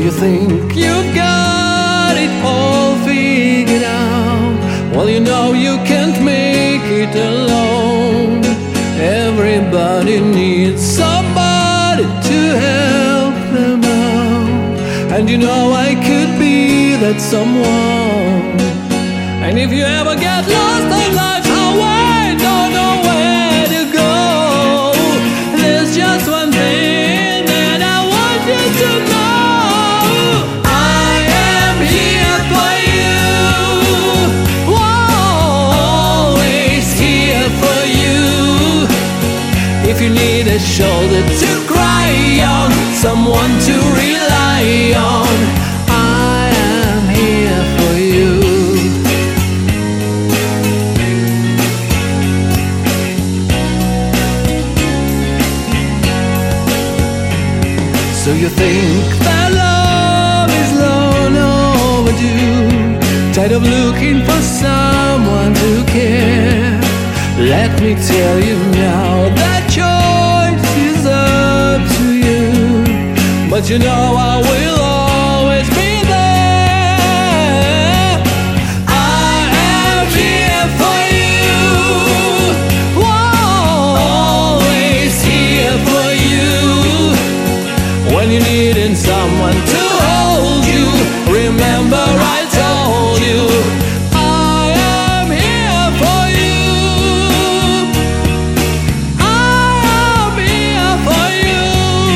you think you've got it all figured out? Well, you know you can't make it alone. Everybody needs somebody to help them out, and you know I could be that someone. And if you ever get lost in life's highway, don't know where to go, there's just one thing that I want you to know. I am here for you, always here for you. If you need a shoulder to cry on, someone to rely on, I am here for you. So you think that love is long overdue, tired of looking for someone to care. Let me tell you now that choice is up to you, but you know I will always be there. I am here for you, always here for you. When you're needing someone to hold you, remember I told you I am here for you. I am here for you.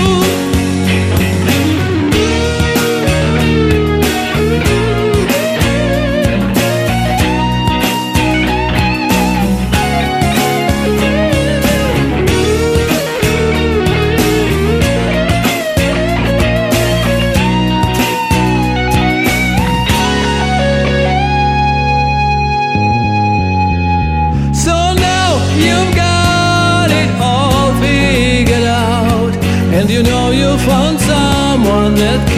You've got it all figured out, and you know you found someone that